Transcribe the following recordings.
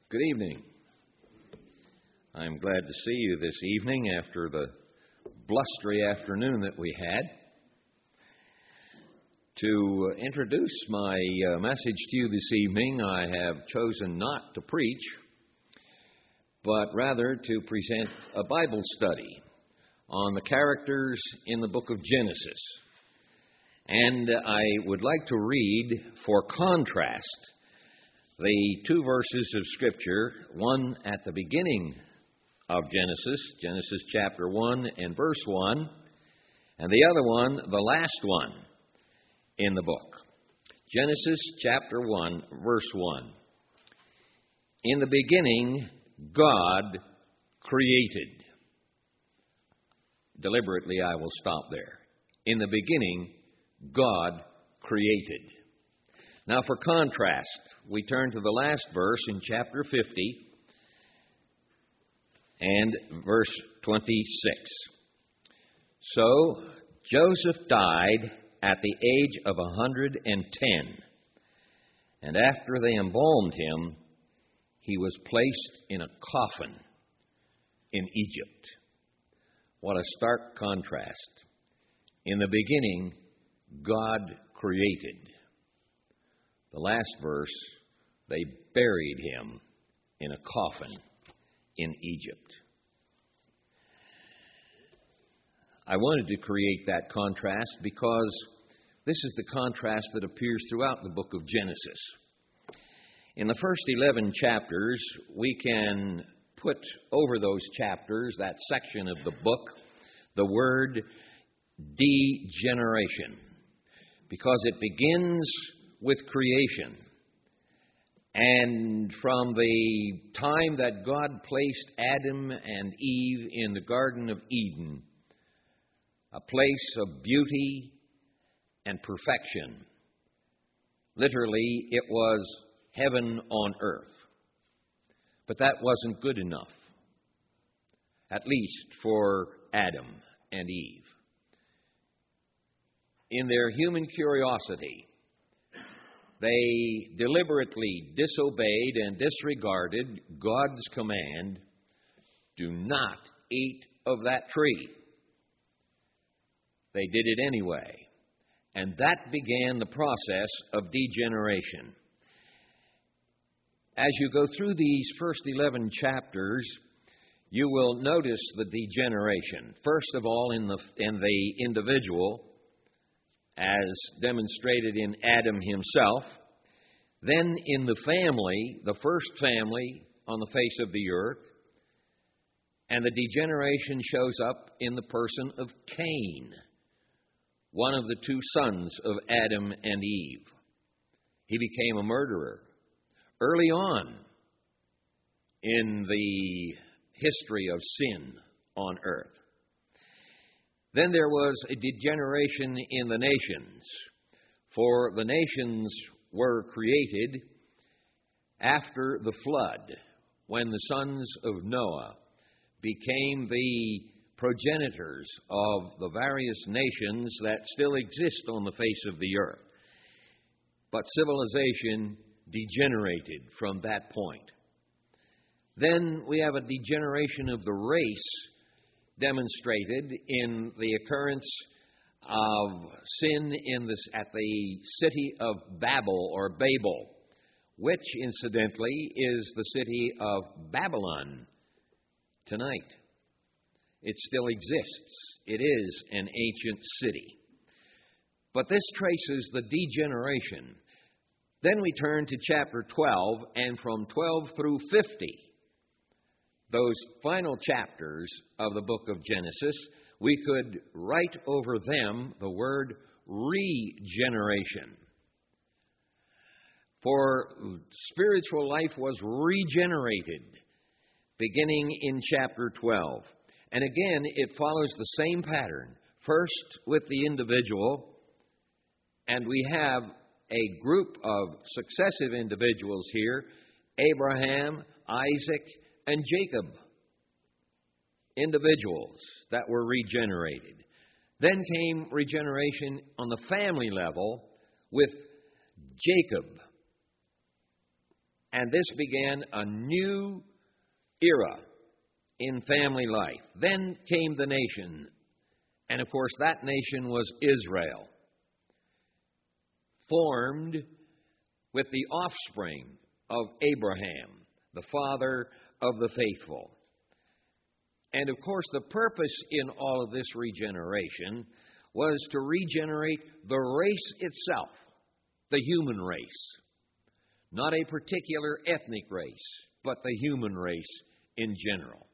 Good evening. I'm glad to see you this evening after the blustery afternoon that we had. To introduce my message to you this evening, I have chosen not to preach, but rather to present a Bible study on the characters in the book of Genesis. And I would like to read, for contrast, the two verses of Scripture, one at the beginning of Genesis chapter 1 and verse 1, and the other one, the last one in the book. Genesis chapter 1, verse 1. In the beginning, God created. Deliberately, I will stop there. In the beginning, God created. Now, for contrast, we turn to the last verse in chapter 50 and verse 26. So Joseph died at the age of 110, and after they embalmed him, he was placed in a coffin in Egypt. What a stark contrast. In the beginning, God created. The last verse, they buried him in a coffin in Egypt. I wanted to create that contrast because this is the contrast that appears throughout the book of Genesis. In the first 11 chapters, we can put over those chapters, that section of the book, the word degeneration, because it begins with creation. And from the time that God placed Adam and Eve in the Garden of Eden, a place of beauty and perfection, literally it was heaven on earth. But that wasn't good enough, at least for Adam and Eve. In their human curiosity, they deliberately disobeyed and disregarded God's command, do not eat of that tree. They did it anyway, and that began the process of degeneration. As you go through these first 11 chapters, you will notice the degeneration. First of all, in the individual, as demonstrated in Adam himself, then in the family, the first family on the face of the earth, and the degeneration shows up in the person of Cain, one of the two sons of Adam and Eve. He became a murderer early on in the history of sin on earth. Then there was a degeneration in the nations, for the nations were created after the flood, when the sons of Noah became the progenitors of the various nations that still exist on the face of the earth. But civilization degenerated from that point. Then we have a degeneration of the race demonstrated in the occurrence of sin at the city of Babel, which incidentally is the city of Babylon tonight. It still exists. It is an ancient city. But this traces the degeneration. Then we turn to chapter 12, and from 12 through 50, those final chapters of the book of Genesis, we could write over them the word regeneration. For spiritual life was regenerated beginning in chapter 12. And again, it follows the same pattern. First with the individual, and we have a group of successive individuals here, Abraham, Isaac, and Jacob, individuals that were regenerated. Then came regeneration on the family level with Jacob, And this began a new era in family life. Then came the nation. And of course, that nation was Israel, formed with the offspring of Abraham, the father of the faithful. And of course, the purpose in all of this regeneration was to regenerate the race itself, the human race. Not a particular ethnic race, but the human race in general.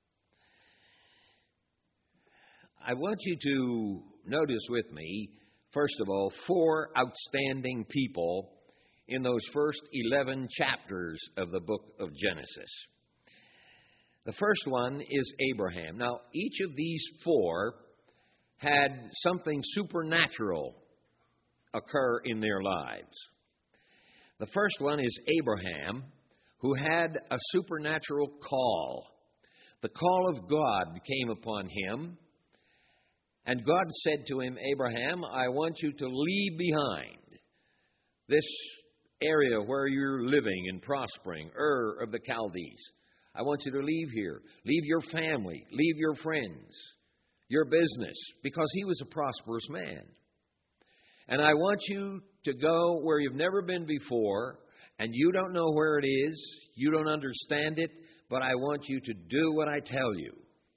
I want you to notice with me, first of all, 4 outstanding people in those first 11 chapters of the book of Genesis. The first one is Abraham. Now, each of these 4 had something supernatural occur in their lives. The first one is Abraham, who had a supernatural call. The call of God came upon him, and God said to him, Abraham, I want you to leave behind this area where you're living and prospering, Ur of the Chaldees. I want you to leave here. Leave your family. Leave your friends, your business, because he was a prosperous man. And I want you to go where you've never been before, and you don't know where it is, you don't understand it, but I want you to do what I tell you.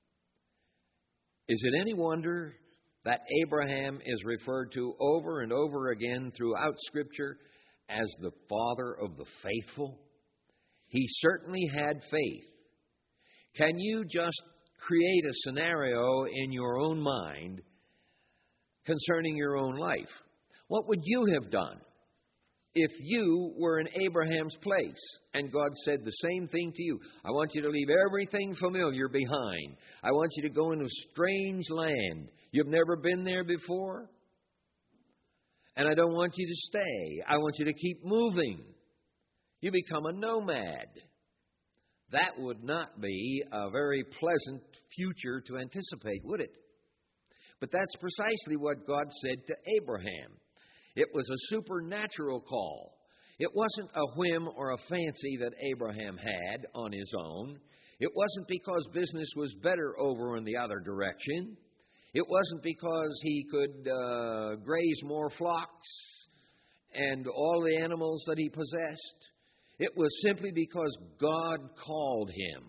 Is it any wonder that Abraham is referred to over and over again throughout Scripture as the father of the faithful? He certainly had faith. Can you just create a scenario in your own mind concerning your own life? What would you have done if you were in Abraham's place and God said the same thing to you? I want you to leave everything familiar behind. I want you to go into a strange land. You've never been there before. And I don't want you to stay. I want you to keep moving. You become a nomad. That would not be a very pleasant future to anticipate, would it? But that's precisely what God said to Abraham. It was a supernatural call. It wasn't a whim or a fancy that Abraham had on his own. It wasn't because business was better over in the other direction. It wasn't because he could graze more flocks and all the animals that he possessed. It was simply because God called him.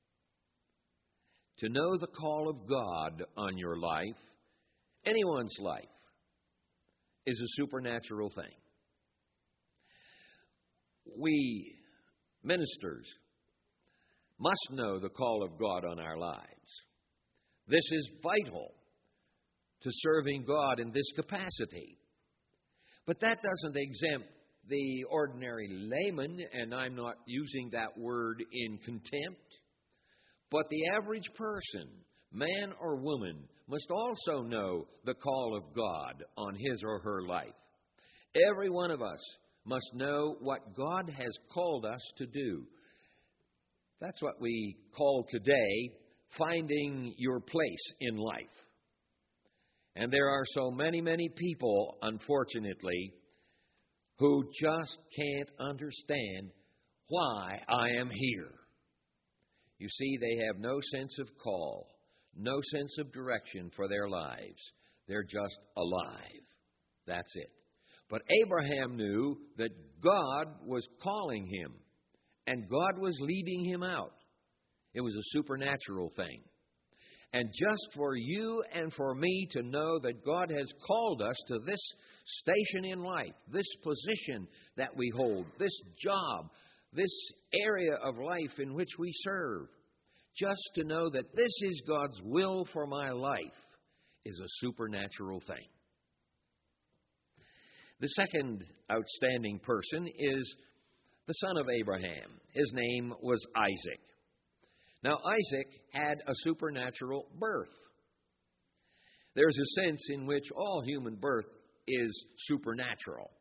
To know the call of God on your life, anyone's life, is a supernatural thing. We ministers must know the call of God on our lives. This is vital to serving God in this capacity. But that doesn't exempt the ordinary layman, and I'm not using that word in contempt, but the average person, man or woman, must also know the call of God on his or her life. Every one of us must know what God has called us to do. That's what we call today finding your place in life. And there are so many, many people, unfortunately, who just can't understand why I am here. You see, they have no sense of call, no sense of direction for their lives. They're just alive. That's it. But Abraham knew that God was calling him, and God was leading him out. It was a supernatural thing. And just for you and for me to know that God has called us to this station in life, this position that we hold, this job, this area of life in which we serve, just to know that this is God's will for my life is a supernatural thing. The second outstanding person is the son of Abraham. His name was Isaac. Now, Isaac had a supernatural birth. There's a sense in which all human birth is supernatural.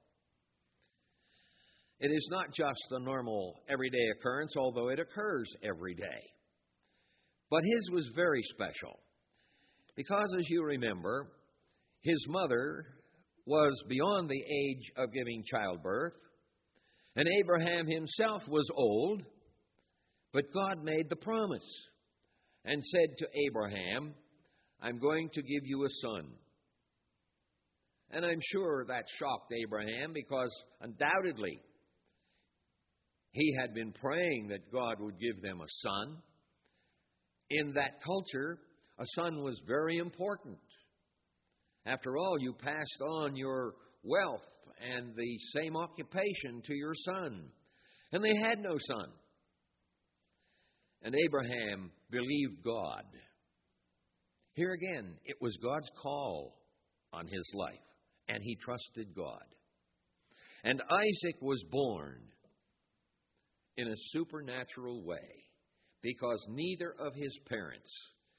It is not just a normal, everyday occurrence, although it occurs every day. But his was very special because, as you remember, his mother was beyond the age of giving childbirth. And Abraham himself was old, but God made the promise and said to Abraham, I'm going to give you a son. And I'm sure that shocked Abraham because undoubtedly he had been praying that God would give them a son. In that culture, a son was very important. After all, you passed on your wealth and the same occupation to your son. And they had no son. And Abraham believed God. Here again, it was God's call on his life, and he trusted God. And Isaac was born in a supernatural way because neither of his parents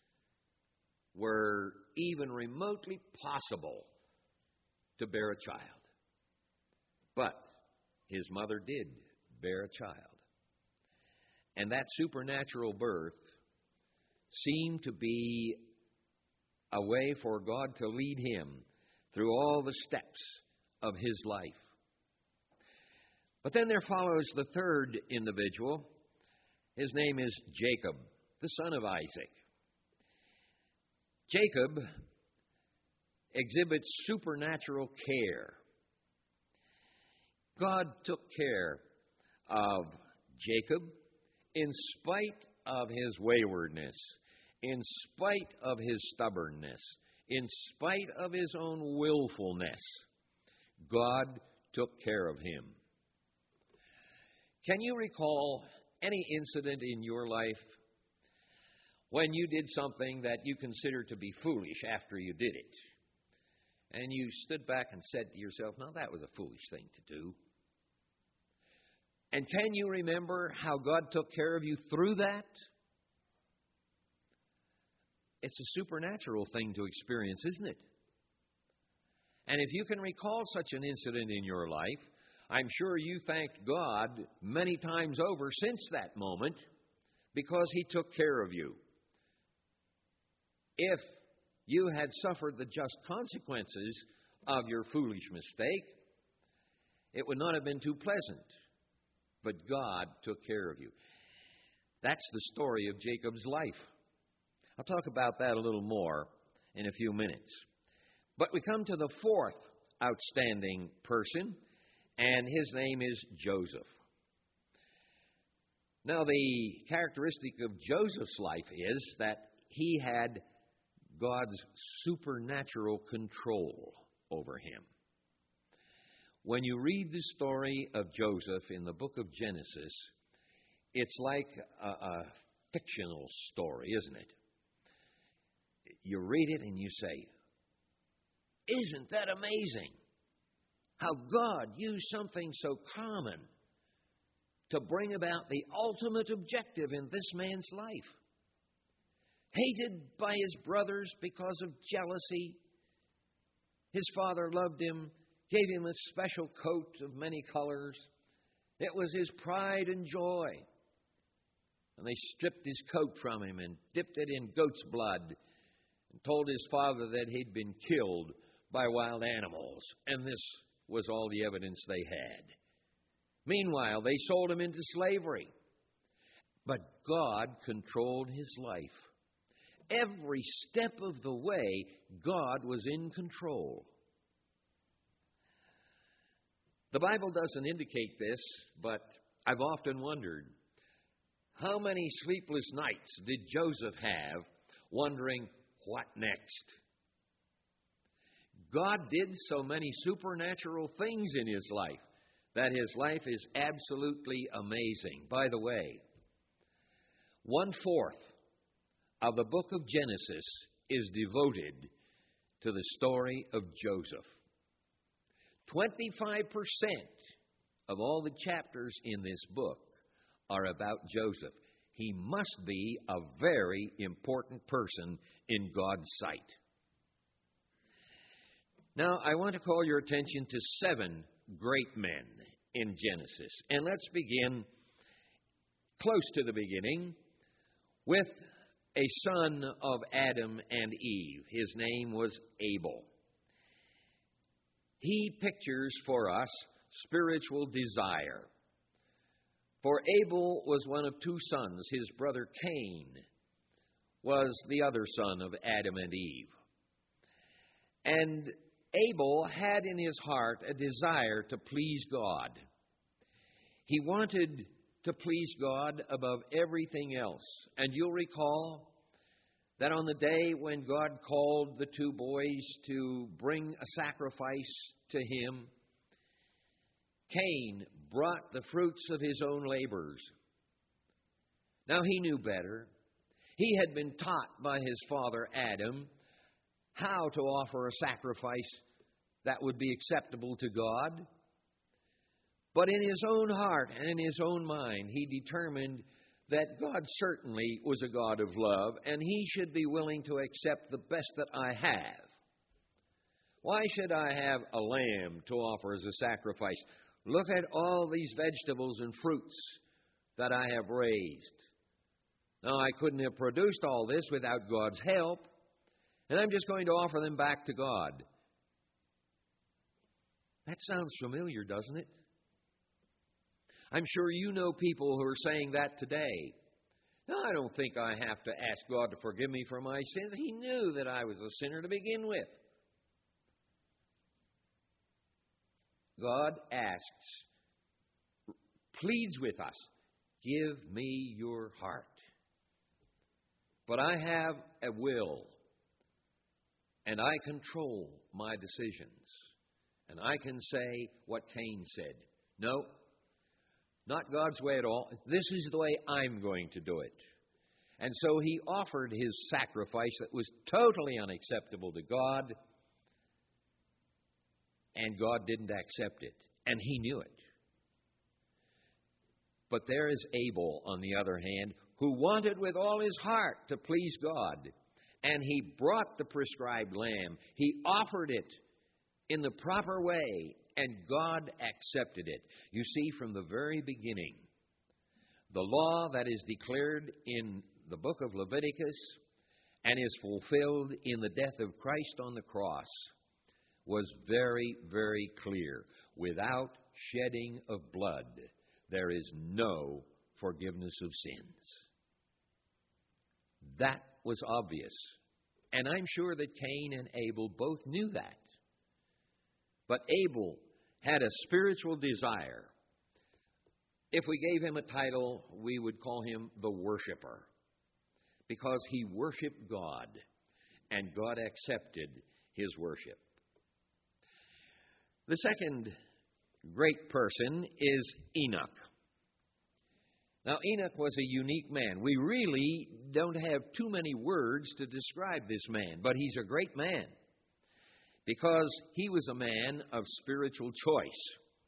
were even remotely possible to bear a child. But his mother did bear a child. And that supernatural birth seemed to be a way for God to lead him through all the steps of his life. But then there follows the third individual. His name is Jacob, the son of Isaac. Jacob exhibits supernatural care. God took care of Jacob in spite of his waywardness, in spite of his stubbornness, in spite of his own willfulness. God took care of him. Can you recall any incident in your life when you did something that you considered to be foolish after you did it? And you stood back and said to yourself, "No, that was a foolish thing to do." And can you remember how God took care of you through that? It's a supernatural thing to experience, isn't it? And if you can recall such an incident in your life, I'm sure you thanked God many times over since that moment because He took care of you. If you had suffered the just consequences of your foolish mistake, it would not have been too pleasant. But God took care of you. That's the story of Jacob's life. I'll talk about that a little more in a few minutes. But we come to the fourth outstanding person, and his name is Joseph. Now, the characteristic of Joseph's life is that he had God's supernatural control over him. When you read the story of Joseph in the book of Genesis, it's like a fictional story, isn't it? You read it and you say, "Isn't that amazing? How God used something so common to bring about the ultimate objective in this man's life. Hated by his brothers because of jealousy. His father loved him, gave him a special coat of many colors. It was his pride and joy. And they stripped his coat from him and dipped it in goat's blood and told his father that he'd been killed by wild animals. And this was all the evidence they had. Meanwhile, they sold him into slavery. But God controlled his life. Every step of the way, God was in control. The Bible doesn't indicate this, but I've often wondered, how many sleepless nights did Joseph have wondering, what next? God did so many supernatural things in his life that his life is absolutely amazing. By the way, 1/4 of the book of Genesis is devoted to the story of Joseph. 25% of all the chapters in this book are about Joseph. He must be a very important person in God's sight. Now, I want to call your attention to 7 great men in Genesis. And let's begin close to the beginning with a son of Adam and Eve. His name was Abel. He pictures for us spiritual desire. For Abel was one of two sons. His brother Cain was the other son of Adam and Eve. And Abel had in his heart a desire to please God. He wanted to please God above everything else. And you'll recall that on the day when God called the two boys to bring a sacrifice to Him, Cain brought the fruits of his own labors. Now he knew better. He had been taught by his father Adam how to offer a sacrifice that would be acceptable to God. But in his own heart and in his own mind, he determined that God certainly was a God of love, and He should be willing to accept the best that I have. Why should I have a lamb to offer as a sacrifice? Look at all these vegetables and fruits that I have raised. Now, I couldn't have produced all this without God's help, and I'm just going to offer them back to God. That sounds familiar, doesn't it? I'm sure you know people who are saying that today. No, I don't think I have to ask God to forgive me for my sins. He knew that I was a sinner to begin with. God asks, pleads with us, give me your heart. But I have a will, and I control my decisions. And I can say what Cain said. No, not God's way at all. This is the way I'm going to do it. And so he offered his sacrifice that was totally unacceptable to God, and God didn't accept it, and he knew it. But there is Abel, on the other hand, who wanted with all his heart to please God, and he brought the prescribed lamb. He offered it in the proper way, and God accepted it. You see, from the very beginning, the law that is declared in the book of Leviticus and is fulfilled in the death of Christ on the cross was very, very clear. Without shedding of blood, there is no forgiveness of sins. That was obvious. And I'm sure that Cain and Abel both knew that. But Abel had a spiritual desire. If we gave him a title, we would call him the worshiper, because he worshiped God, and God accepted his worship. The second great person is Enoch. Now, Enoch was a unique man. We really don't have too many words to describe this man, but he's a great man because he was a man of spiritual choice.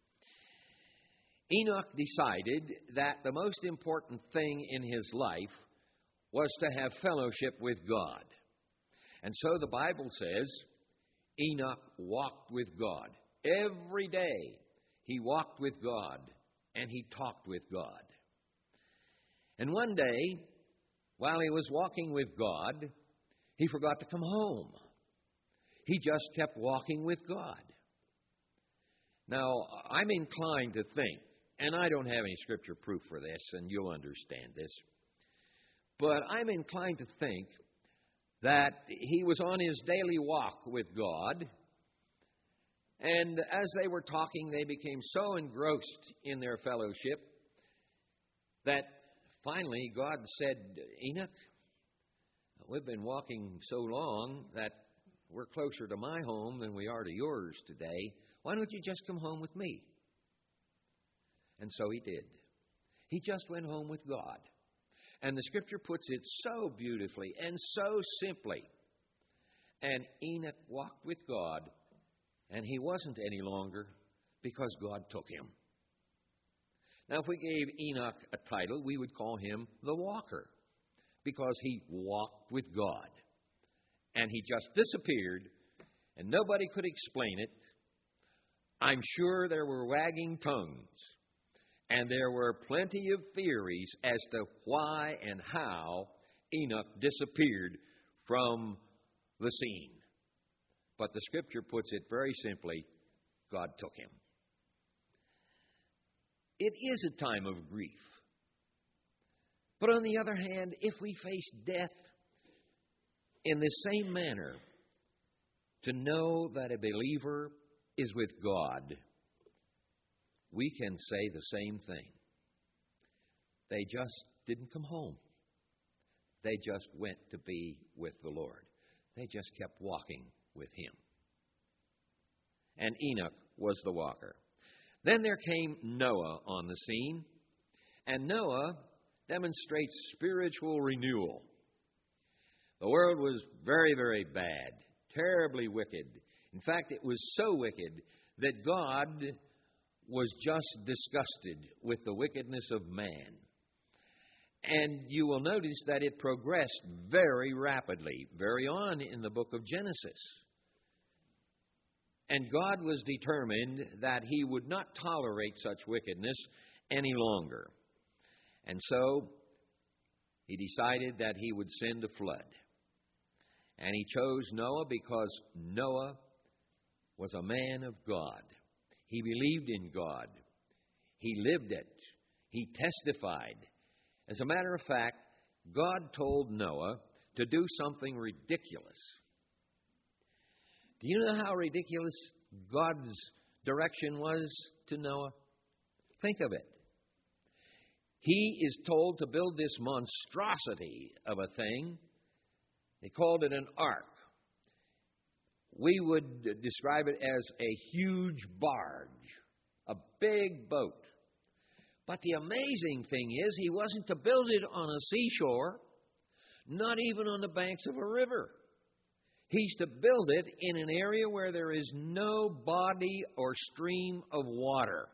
Enoch decided that the most important thing in his life was to have fellowship with God. And so the Bible says Enoch walked with God. Every day he walked with God and he talked with God. And one day, while he was walking with God, he forgot to come home. He just kept walking with God. Now, I'm inclined to think, and I don't have any scripture proof for this, and you'll understand this, but I'm inclined to think that he was on his daily walk with God, and as they were talking, they became so engrossed in their fellowship that finally God said, Enoch, we've been walking so long that we're closer to my home than we are to yours today. Why don't you just come home with me? And so he did. He just went home with God. And the Scripture puts it so beautifully and so simply. And Enoch walked with God, and he wasn't any longer because God took him. Now, if we gave Enoch a title, we would call him the Walker, because he walked with God. And he just disappeared, and nobody could explain it. I'm sure there were wagging tongues, and there were plenty of theories as to why and how Enoch disappeared from the scene. But the Scripture puts it very simply, God took him. it is a time of grief. But on the other hand, if we face death in the same manner, to know that a believer is with God, we can say the same thing. They just didn't come home. They just went to be with the Lord. They just kept walking with Him. And Enoch was the walker. Then there came Noah on the scene, and Noah demonstrates spiritual renewal. The world was very, very bad, terribly wicked. In fact, it was so wicked that God was just disgusted with the wickedness of man. And you will notice that it progressed very rapidly, very on in the book of Genesis. And God was determined that He would not tolerate such wickedness any longer. And so He decided that He would send a flood. And He chose Noah because Noah was a man of God. He believed in God. He lived it. He testified. As a matter of fact, God told Noah to do something ridiculous. Do you know how ridiculous God's direction was to Noah? Think of it. He is told to build this monstrosity of a thing. They called it an ark. We would describe it as a huge barge, a big boat. But the amazing thing is, he wasn't to build it on a seashore, not even on the banks of a river. He's to build it in an area where there is no body or stream of water.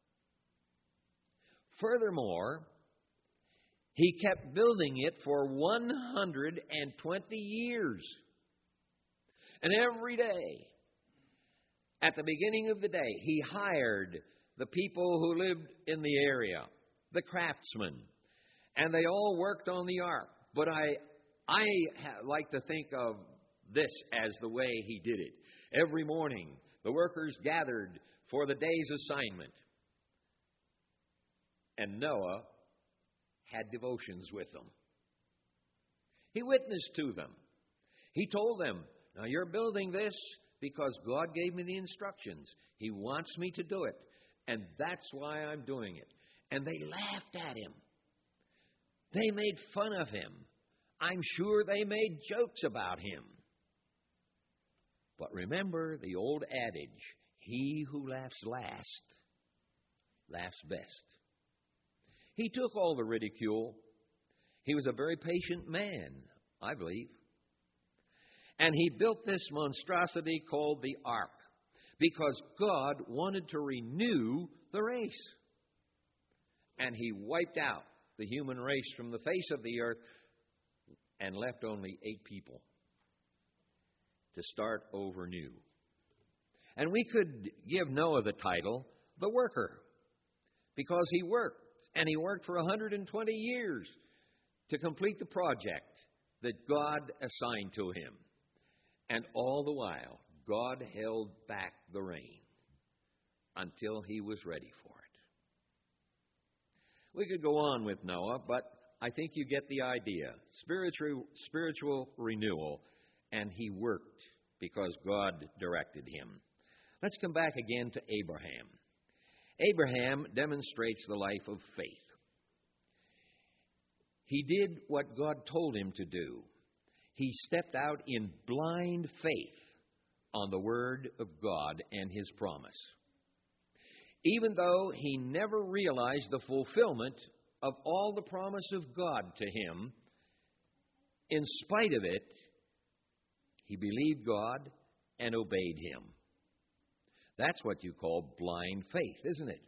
Furthermore, he kept building it for 120 years. And every day, at the beginning of the day, he hired the people who lived in the area, the craftsmen, and they all worked on the ark. But I like to think of this as the way he did it. Every morning, the workers gathered for the day's assignment. And Noah had devotions with them. He witnessed to them. He told them, now you're building this because God gave me the instructions. He wants me to do it. And that's why I'm doing it. And they laughed at him. They made fun of him. I'm sure they made jokes about him. But remember the old adage, he who laughs last laughs best. He took all the ridicule. He was a very patient man, I believe. And he built this monstrosity called the ark because God wanted to renew the race. And he wiped out the human race from the face of the earth and left only 8 people to start over new. And we could give Noah the title, the worker, because he worked, and he worked for 120 years to complete the project that God assigned to him. And all the while, God held back the rain until he was ready for it. We could go on with Noah, but I think you get the idea. Spiritual renewal, and he worked because God directed him. Let's come back again to Abraham. Abraham demonstrates the life of faith. He did what God told him to do. He stepped out in blind faith on the Word of God and His promise. Even though he never realized the fulfillment of all the promise of God to him, in spite of it, he believed God and obeyed Him. That's what you call blind faith, isn't it?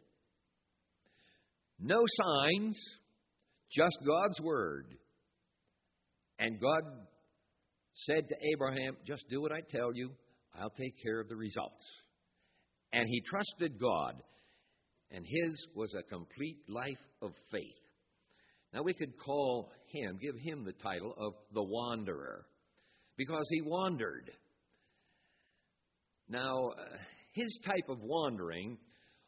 No signs, just God's Word. And God said to Abraham, just do what I tell you. I'll take care of the results. And he trusted God, and his was a complete life of faith. Now we could give him the title of the wanderer, because he wandered. Now, his type of wandering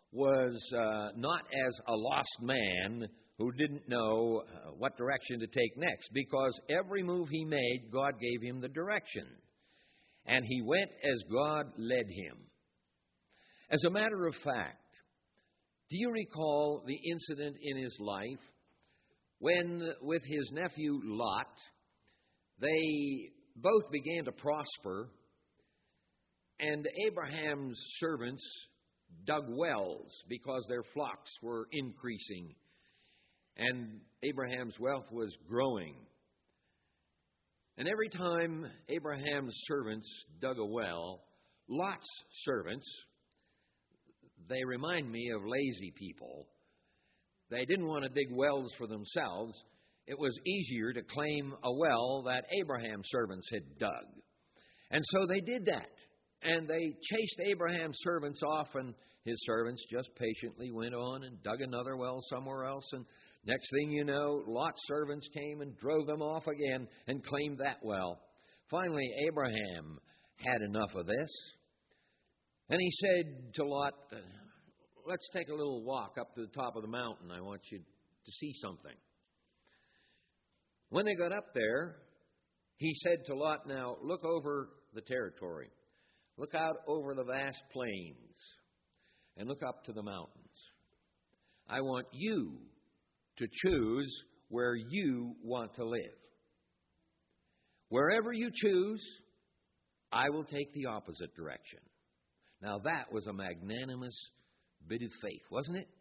was not as a lost man who didn't know what direction to take next, because every move he made, God gave him the direction. And he went as God led him. As a matter of fact, do you recall the incident in his life when, with his nephew Lot, they both began to prosper, and Abraham's servants dug wells because their flocks were increasing and Abraham's wealth was growing. And every time Abraham's servants dug a well, Lot's servants, they remind me of lazy people. They didn't want to dig wells for themselves. It was easier to claim a well that Abraham's servants had dug. And so they did that. And they chased Abraham's servants off, and his servants just patiently went on and dug another well somewhere else. And next thing you know, Lot's servants came and drove them off again and claimed that well. Finally, Abraham had enough of this. And he said to Lot, let's take a little walk up to the top of the mountain. I want you to see something. When they got up there, he said to Lot, now look over the territory. Look out over the vast plains and look up to the mountains. I want you to choose where you want to live. Wherever you choose, I will take the opposite direction. Now that was a magnanimous bit of faith, wasn't it?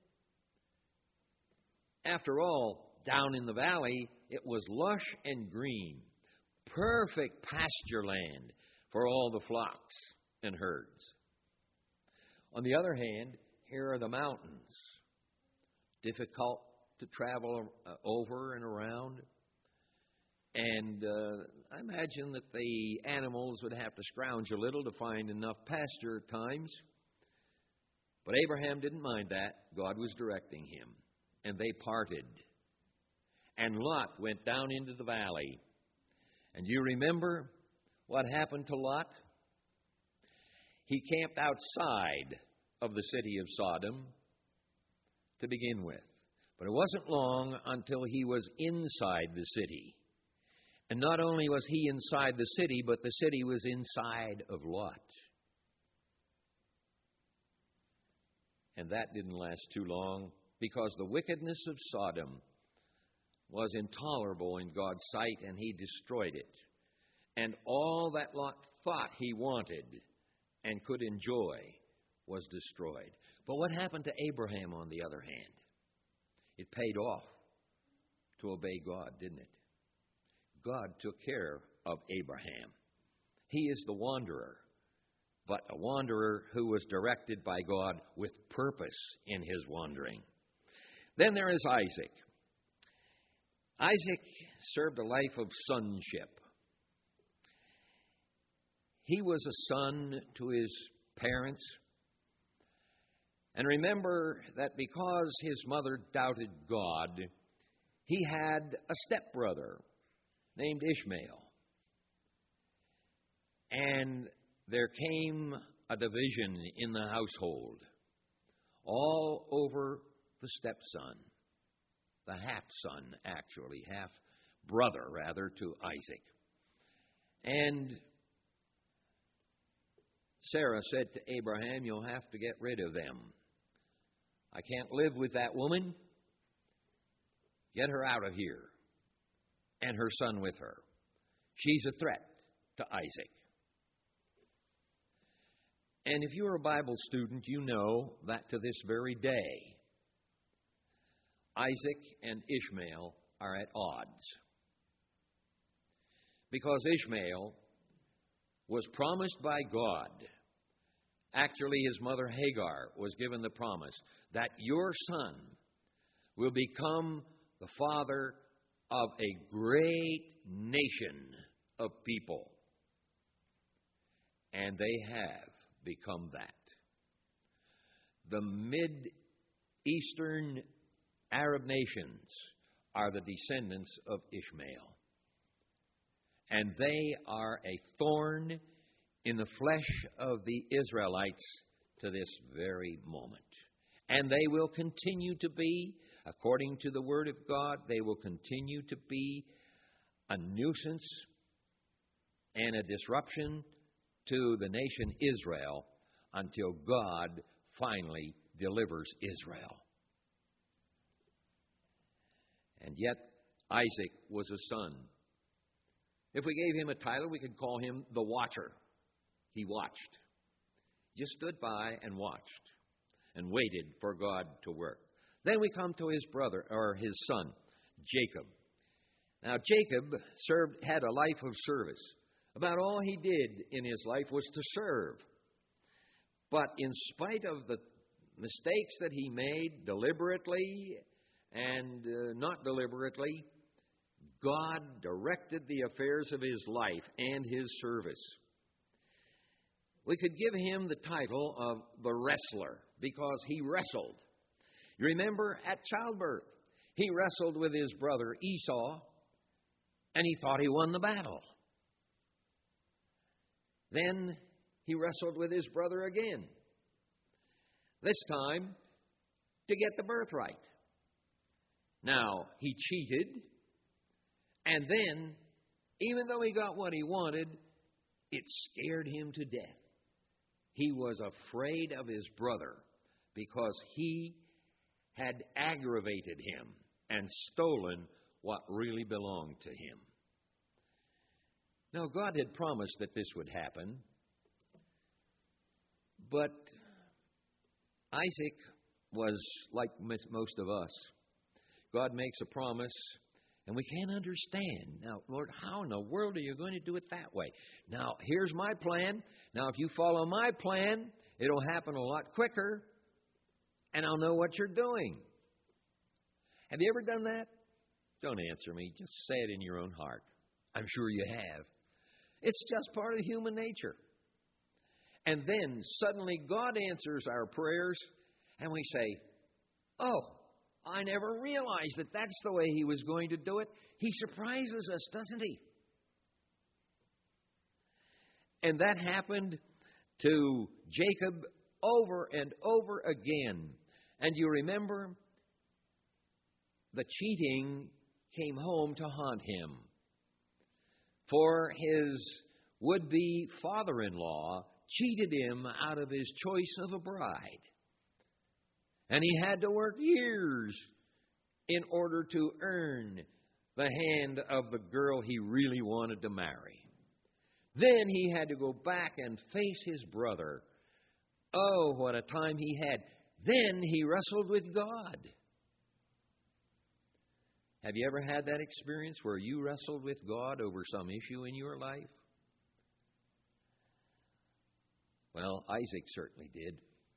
After all, down in the valley, it was lush and green, perfect pasture land for all the flocks and herds. On the other hand, here are the mountains, difficult to travel over and around. And I imagine that the animals would have to scrounge a little to find enough pasture at times. But Abraham didn't mind that. God was directing him. And they parted. And Lot went down into the valley. And you remember what happened to Lot? He camped outside of the city of Sodom to begin with. But it wasn't long until he was inside the city. And not only was he inside the city, but the city was inside of Lot. And that didn't last too long, because the wickedness of Sodom was intolerable in God's sight, and he destroyed it. And all that Lot thought he wanted and could enjoy was destroyed. But what happened to Abraham, on the other hand? It paid off to obey God, didn't it? God took care of Abraham. He is the wanderer, but a wanderer who was directed by God with purpose in his wandering. Then there is Isaac. Isaac served a life of sonship. He was a son to his parents. And remember that because his mother doubted God, he had a stepbrother named Ishmael. And there came a division in the household, all over the stepson, the half-son, actually, half-brother, rather, to Isaac. And Sarah said to Abraham, you'll have to get rid of them. I can't live with that woman. Get her out of here. And her son with her. She's a threat to Isaac. And if you're a Bible student, you know that to this very day, Isaac and Ishmael are at odds. Because Ishmael was promised by God. Actually, his mother Hagar was given the promise that your son will become the father of a great nation of people. And they have become that. The Mid-Eastern Arab nations are the descendants of Ishmael. And they are a thorn in the flesh of the Israelites to this very moment. And they will continue to be, according to the Word of God, they will continue to be a nuisance and a disruption to the nation Israel until God finally delivers Israel. And yet, Isaac was a son. If we gave him a title, we could call him the Watcher. He watched. Just stood by and watched and waited for God to work. Then we come to his brother, or his son, Jacob. Now, Jacob had a life of service. About all he did in his life was to serve. But in spite of the mistakes that he made, deliberately and not deliberately, God directed the affairs of his life and his service. We could give him the title of the wrestler because he wrestled. You remember at childbirth, he wrestled with his brother Esau, and he thought he won the battle. Then he wrestled with his brother again, this time to get the birthright. Now, he cheated, and then, even though he got what he wanted, it scared him to death. He was afraid of his brother because he had aggravated him and stolen what really belonged to him. Now, God had promised that this would happen, but Isaac was like most of us. God makes a promise, and we can't understand. Now, Lord, how in the world are you going to do it that way? Now, here's my plan. Now, if you follow my plan, it'll happen a lot quicker, and I'll know what you're doing. Have you ever done that? Don't answer me. Just say it in your own heart. I'm sure you have. It's just part of human nature. And then suddenly God answers our prayers, and we say, oh, I never realized that that's the way He was going to do it. He surprises us, doesn't He? And that happened to Jacob over and over again. And you remember, the cheating came home to haunt him. For his would-be father-in-law cheated him out of his choice of a bride. And he had to work years in order to earn the hand of the girl he really wanted to marry. Then he had to go back and face his brother. Oh, what a time he had. Then he wrestled with God. Have you ever had that experience where you wrestled with God over some issue in your life? Well, Isaac certainly did.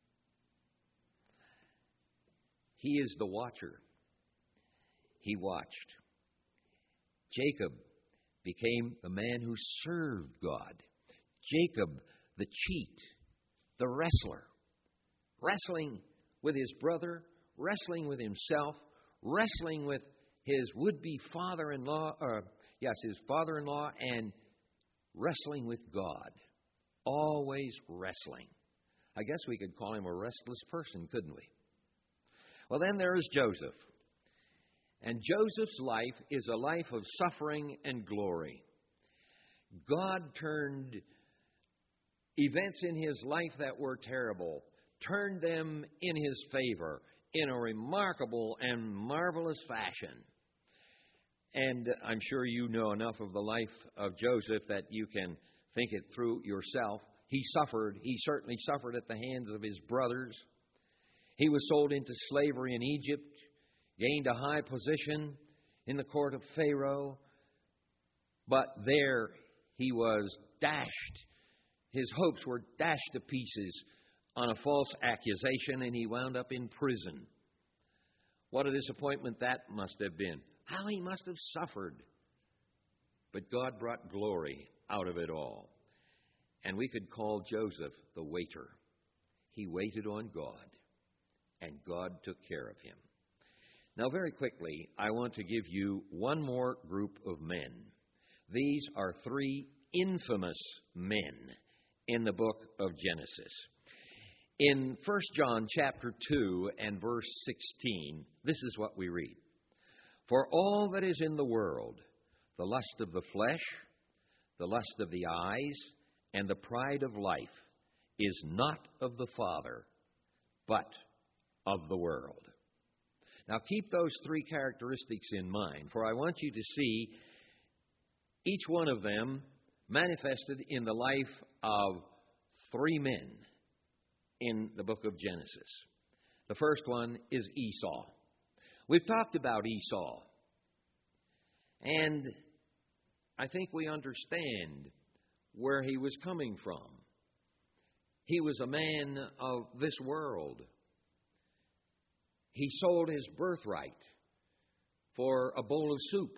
He is the watcher. He watched. Jacob became the man who served God. Jacob, the cheat, the wrestler, wrestling with his brother, wrestling with himself, wrestling with his would-be father-in-law, his father-in-law, and wrestling with God. Always wrestling. I guess we could call him a restless person, couldn't we? Well, then there is Joseph. And Joseph's life is a life of suffering and glory. God turned events in his life that were terrible, turned them in his favor in a remarkable and marvelous fashion. And I'm sure you know enough of the life of Joseph that you can think it through yourself. He certainly suffered at the hands of his brothers. He was sold into slavery in Egypt, gained a high position in the court of Pharaoh, but there he was dashed. His hopes were dashed to pieces on a false accusation, and he wound up in prison. What a disappointment that must have been. How he must have suffered. But God brought glory out of it all. And we could call Joseph the waiter. He waited on God, and God took care of him. Now, very quickly, I want to give you one more group of men. These are three infamous men in the book of Genesis. In 1 John chapter 2 and verse 16, this is what we read. For all that is in the world, the lust of the flesh, the lust of the eyes, and the pride of life, is not of the Father, but of the world. Now keep those three characteristics in mind, for I want you to see each one of them manifested in the life of three men in the book of Genesis. The first one is Esau. We've talked about Esau, and I think we understand where he was coming from. He was a man of this world. He sold his birthright for a bowl of soup.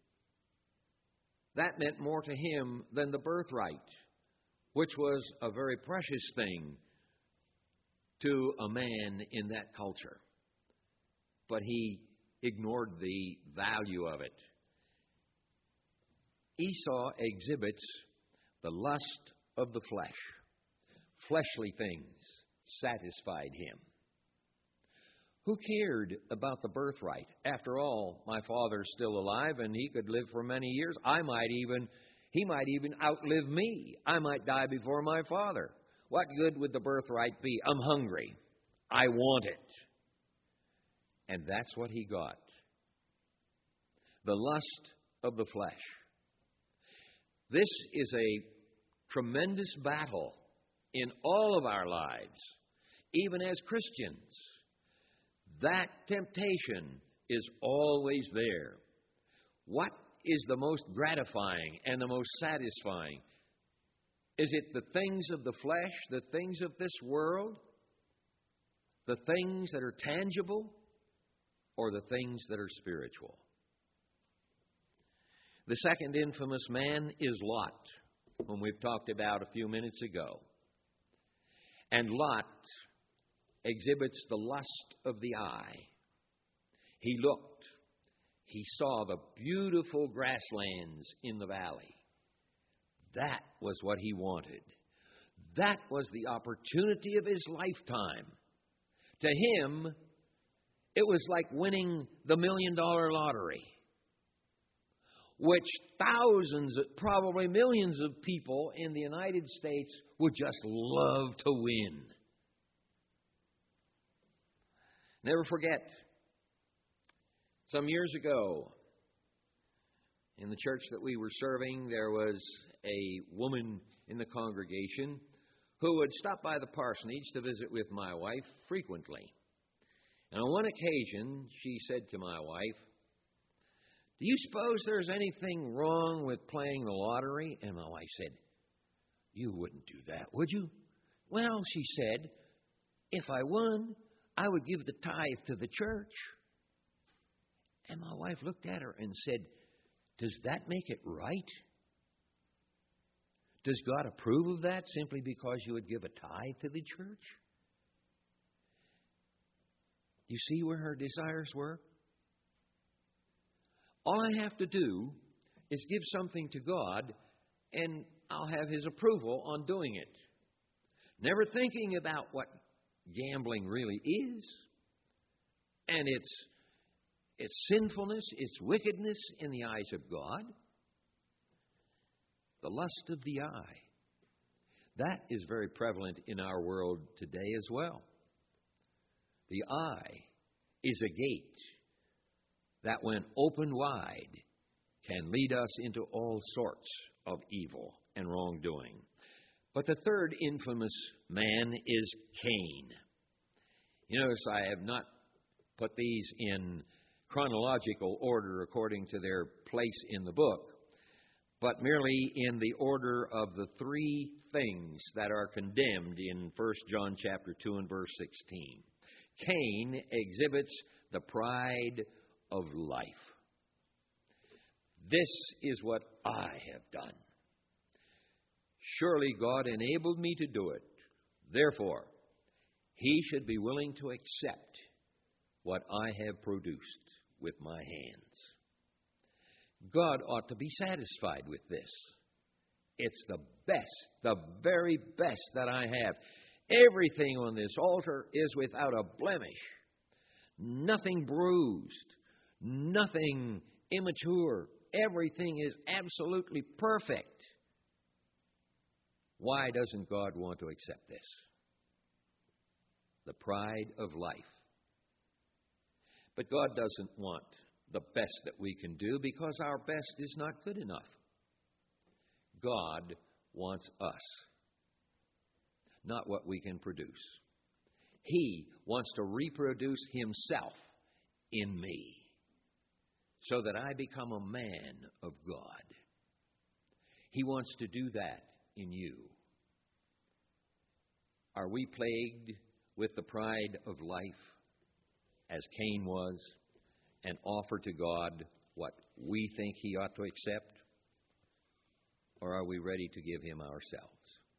That meant more to him than the birthright, which was a very precious thing to a man in that culture. But he ignored the value of it. Esau exhibits the lust of the flesh. Fleshly things satisfied him. Who cared about the birthright? After all, my father's still alive and he could live for many years. He might even outlive me. I might die before my father. What good would the birthright be? I'm hungry. I want it. And that's what he got. The lust of the flesh. This is a tremendous battle in all of our lives, even as Christians. That temptation is always there. What is the most gratifying and the most satisfying? Is it the things of the flesh, the things of this world, the things that are tangible, or the things that are spiritual? The second infamous man is Lot, whom we've talked about a few minutes ago. And Lot exhibits the lust of the eye. He looked. He saw the beautiful grasslands in the valley. That was what he wanted. That was the opportunity of his lifetime. To him, it was like winning the $1 million lottery, which thousands, probably millions of people in the United States would just love to win. Never forget, some years ago, in the church that we were serving, there was a woman in the congregation who would stop by the parsonage to visit with my wife frequently. And on one occasion, she said to my wife, "Do you suppose there's anything wrong with playing the lottery?" And my wife said, "You wouldn't do that, would you?" "Well," she said, "if I won, I would give the tithe to the church." And my wife looked at her and said, "Does that make it right? Does God approve of that simply because you would give a tithe to the church?" You see where her desires were? All I have to do is give something to God, and I'll have His approval on doing it. Never thinking about what gambling really is, and its sinfulness, its wickedness in the eyes of God. The lust of the eye. That is very prevalent in our world today as well. The eye is a gate that, when opened wide, can lead us into all sorts of evil and wrongdoing. But the third infamous man is Cain. You notice I have not put these in chronological order according to their place in the book, but merely in the order of the three things that are condemned in 1 John chapter 2 and verse 16. Cain exhibits the pride of life. This is what I have done. Surely God enabled me to do it. Therefore, He should be willing to accept what I have produced with my hands. God ought to be satisfied with this. It's the best, the very best that I have. Everything on this altar is without a blemish, nothing bruised, nothing immature. Everything is absolutely perfect. Why doesn't God want to accept this? The pride of life. But God doesn't want the best that we can do because our best is not good enough. God wants us, not what we can produce. He wants to reproduce Himself in me so that I become a man of God. He wants to do that in you. Are we plagued with the pride of life as Cain was and offer to God what we think He ought to accept? Or are we ready to give Him ourselves?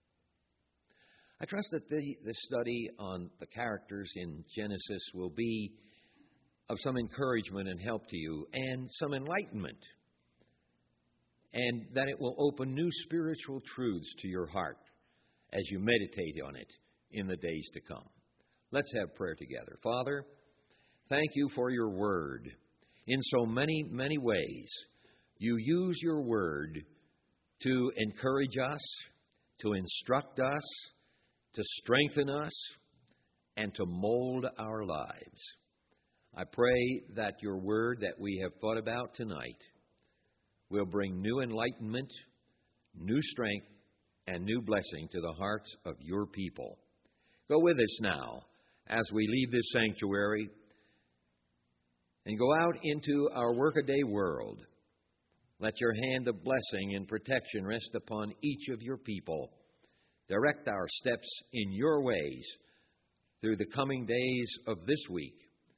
I trust that the study on the characters in Genesis will be of some encouragement and help to you and some enlightenment, and that it will open new spiritual truths to your heart as you meditate on it in the days to come. Let's have prayer together. Father, thank You for Your Word. In so many, many ways, You use Your Word to encourage us, to instruct us, to strengthen us, and to mold our lives. I pray that Your Word that we have thought about tonight will bring new enlightenment, new strength, and new blessing to the hearts of Your people. Go with us now as we leave this sanctuary and go out into our workaday world. Let Your hand of blessing and protection rest upon each of Your people. Direct our steps in Your ways through the coming days of this week.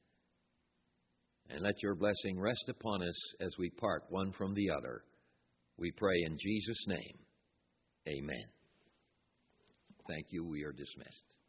And let Your blessing rest upon us as we part one from the other. We pray in Jesus' name. Amen. Thank you. We are dismissed.